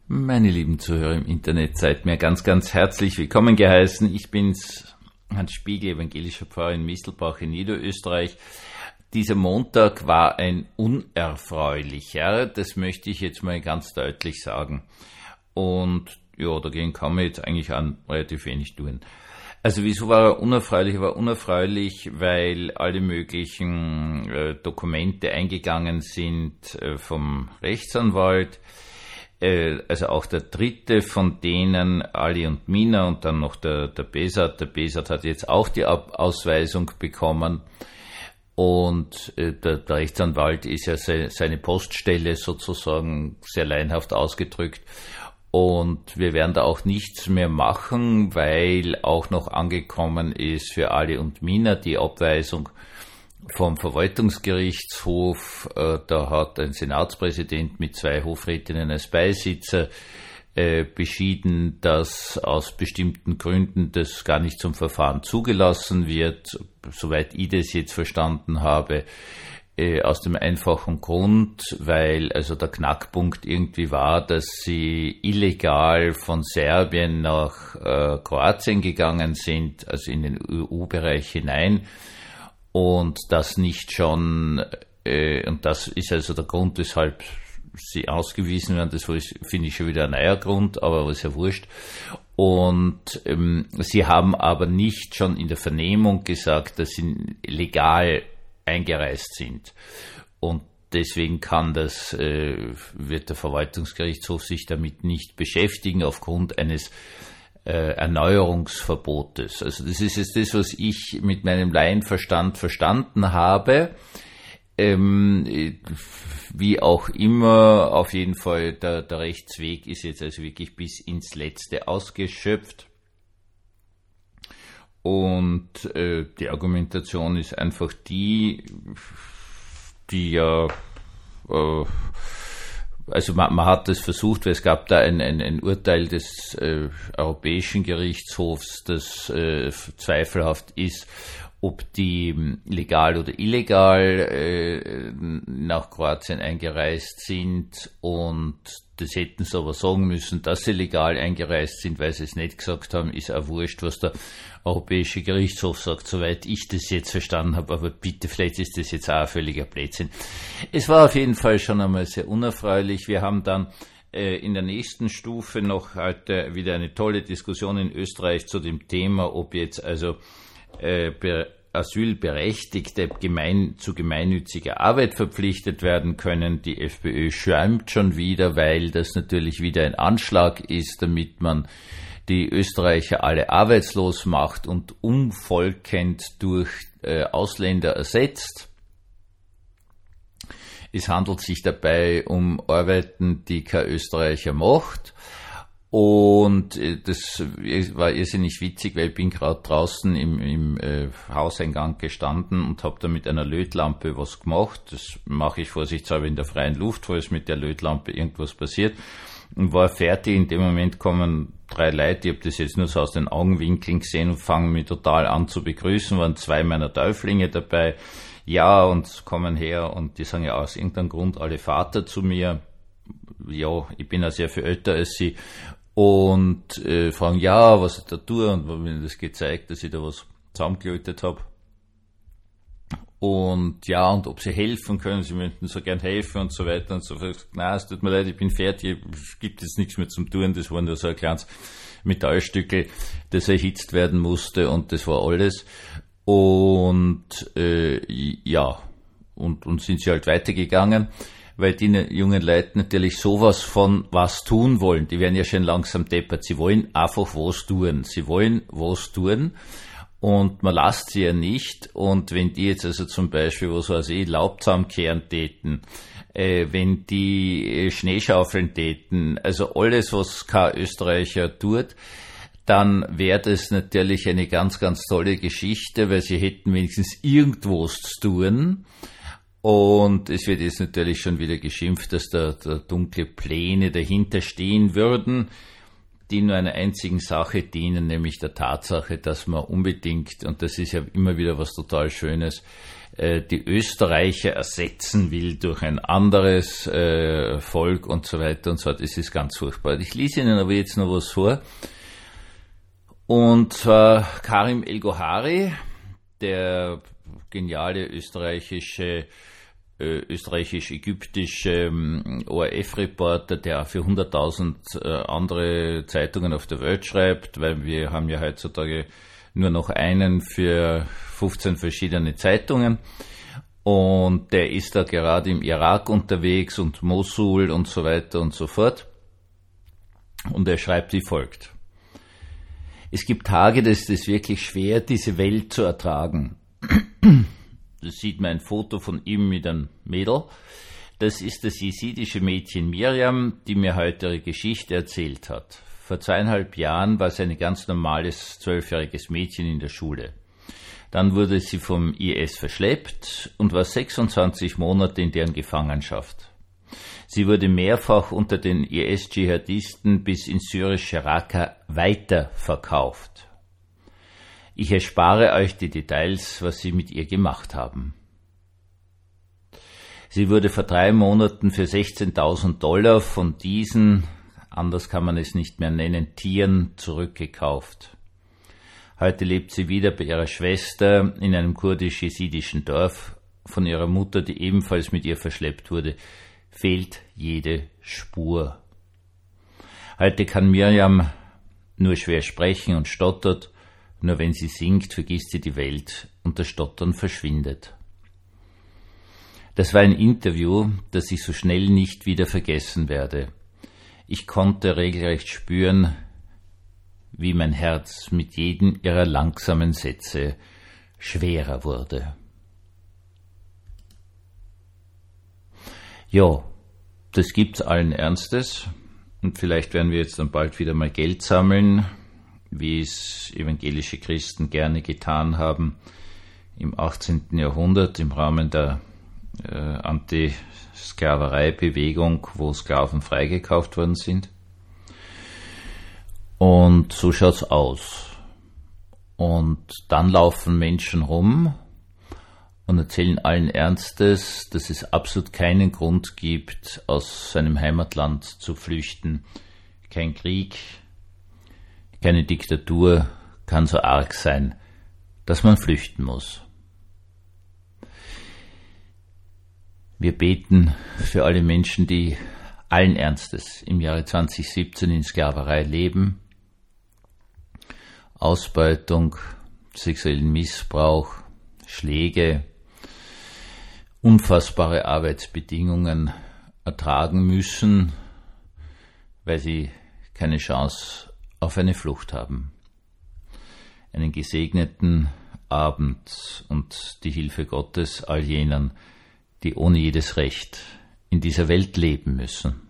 Meine lieben Zuhörer im Internet, seid mir ganz, ganz herzlich willkommen geheißen. Ich bin's, Hans Spiegel, evangelischer Pfarrer in Mistelbach in Niederösterreich. Dieser Montag war ein unerfreulicher, das möchte ich jetzt mal ganz deutlich sagen. Und ja, dagegen kann man jetzt eigentlich relativ wenig tun. Also wieso war er unerfreulich? Er war unerfreulich, weil alle möglichen Dokumente eingegangen sind vom Rechtsanwalt. Also auch der dritte von denen, Ali und Mina, und dann noch der Besat. Der Besat hat jetzt auch die Ausweisung bekommen. Und der Rechtsanwalt ist ja seine Poststelle sozusagen sehr laienhaft ausgedrückt. Und wir werden da auch nichts mehr machen, weil auch noch angekommen ist für Ali und Mina die Abweisung vom Verwaltungsgerichtshof. Da hat ein Senatspräsident mit 2 Hofrätinnen als Beisitzer beschieden, dass aus bestimmten Gründen das gar nicht zum Verfahren zugelassen wird, soweit ich das jetzt verstanden habe, aus dem einfachen Grund, weil also der Knackpunkt irgendwie war, dass sie illegal von Serbien nach Kroatien gegangen sind, also in den EU-Bereich hinein, und das nicht schon, und das ist also der Grund, weshalb sie ausgewiesen werden. Das finde ich schon wieder ein neuer Grund, aber ist ja wurscht. Und sie haben aber nicht schon in der Vernehmung gesagt, dass sie legal eingereist sind. Und deswegen wird der Verwaltungsgerichtshof sich damit nicht beschäftigen aufgrund eines Erneuerungsverbotes. Also das ist jetzt das, was ich mit meinem Laienverstand verstanden habe. Wie auch immer, auf jeden Fall, der Rechtsweg ist jetzt also wirklich bis ins Letzte ausgeschöpft. Und die Argumentation ist einfach die ja, also man hat das versucht, weil es gab da ein Urteil des Europäischen Gerichtshofs, das zweifelhaft ist, ob die legal oder illegal nach Kroatien eingereist sind, und das hätten sie aber sagen müssen, dass sie legal eingereist sind, weil sie es nicht gesagt haben, ist auch wurscht, was der Europäische Gerichtshof sagt, soweit ich das jetzt verstanden habe, aber bitte, vielleicht ist das jetzt auch ein völliger Blödsinn. Es war auf jeden Fall schon einmal sehr unerfreulich. Wir haben dann in der nächsten Stufe noch heute wieder eine tolle Diskussion in Österreich zu dem Thema, ob jetzt also Asylberechtigte zu gemeinnütziger Arbeit verpflichtet werden können. Die FPÖ schäumt schon wieder, weil das natürlich wieder ein Anschlag ist, damit man die Österreicher alle arbeitslos macht und umvolkend durch Ausländer ersetzt. Es handelt sich dabei um Arbeiten, die kein Österreicher macht. Und das war irrsinnig witzig, weil ich bin gerade draußen im Hauseingang gestanden und habe da mit einer Lötlampe was gemacht. Das mache ich vorsichtshalber in der freien Luft, falls mit der Lötlampe irgendwas passiert. Und war fertig. In dem Moment kommen 3 Leute, ich habe das jetzt nur so aus den Augenwinkeln gesehen, und fangen mich total an zu begrüßen. Waren 2 meiner Täuflinge dabei. Ja, und kommen her und die sagen ja aus irgendeinem Grund alle Vater zu mir. Ja, ich bin ja sehr viel älter als sie. Und fragen, ja, was ich da tue, und haben mir das gezeigt, dass ich da was zusammengelötet habe. Und ja, und ob sie helfen können, sie möchten so gern helfen und so weiter und so fort. Nein, es tut mir leid, ich bin fertig, es gibt jetzt nichts mehr zum Tun, das war nur so ein kleines Metallstückel, das erhitzt werden musste, und das war alles. Und ja, und sind sie halt weitergegangen, weil die jungen Leute natürlich sowas von was tun wollen. Die werden ja schon langsam deppert. Sie wollen einfach was tun. Sie wollen was tun, und man lasst sie ja nicht. Und wenn die jetzt also zum Beispiel, was weiß ich, Laub zusammenkehren täten, wenn die Schneeschaufeln täten, also alles, was kein Österreicher tut, dann wäre das natürlich eine ganz, ganz tolle Geschichte, weil sie hätten wenigstens irgendwas zu tun. Und es wird jetzt natürlich schon wieder geschimpft, dass da dunkle Pläne dahinter stehen würden. die nur einer einzigen Sache dienen, nämlich der Tatsache, dass man unbedingt, und das ist ja immer wieder was total Schönes, die Österreicher ersetzen will durch ein anderes Volk und so weiter und so fort. Das ist ganz furchtbar. Ich lese Ihnen aber jetzt noch was vor. Und zwar Karim El-Gohari, der geniale österreichisch-ägyptische ORF-Reporter, der für 100.000 andere Zeitungen auf der Welt schreibt, weil wir haben ja heutzutage nur noch einen für 15 verschiedene Zeitungen. Und der ist da gerade im Irak unterwegs und Mosul und so weiter und so fort. Und er schreibt wie folgt. Es gibt Tage, da ist es wirklich schwer, diese Welt zu ertragen. Da sieht man ein Foto von ihm mit einem Mädel. Das ist das jesidische Mädchen Miriam, die mir heute ihre Geschichte erzählt hat. Vor 2,5 Jahren war sie ein ganz normales 12-jähriges Mädchen in der Schule. Dann wurde sie vom IS verschleppt und war 26 Monate in deren Gefangenschaft. Sie wurde mehrfach unter den IS-Dschihadisten bis ins syrische Raqqa weiterverkauft. Ich erspare euch die Details, was sie mit ihr gemacht haben. Sie wurde vor 3 Monaten für $16.000 von diesen, anders kann man es nicht mehr nennen, Tieren zurückgekauft. Heute lebt sie wieder bei ihrer Schwester in einem kurdisch-jesidischen Dorf. Von ihrer Mutter, die ebenfalls mit ihr verschleppt wurde, fehlt jede Spur. Heute kann Miriam nur schwer sprechen und stottert. Nur wenn sie singt, vergisst sie die Welt und das Stottern verschwindet. Das war ein Interview, das ich so schnell nicht wieder vergessen werde. Ich konnte regelrecht spüren, wie mein Herz mit jedem ihrer langsamen Sätze schwerer wurde. Ja, das gibt's allen Ernstes und vielleicht werden wir jetzt dann bald wieder mal Geld sammeln, wie es evangelische Christen gerne getan haben im 18. Jahrhundert im Rahmen der Anti-Sklaverei-Bewegung, wo Sklaven freigekauft worden sind. Und so schaut's aus. Und dann laufen Menschen rum und erzählen allen Ernstes, dass es absolut keinen Grund gibt, aus seinem Heimatland zu flüchten. Kein Krieg, keine Diktatur kann so arg sein, dass man flüchten muss. Wir beten für alle Menschen, die allen Ernstes im Jahre 2017 in Sklaverei leben, Ausbeutung, sexuellen Missbrauch, Schläge, unfassbare Arbeitsbedingungen ertragen müssen, weil sie keine Chance auf eine Flucht haben. Einen gesegneten Abend und die Hilfe Gottes all jenen, die ohne jedes Recht in dieser Welt leben müssen.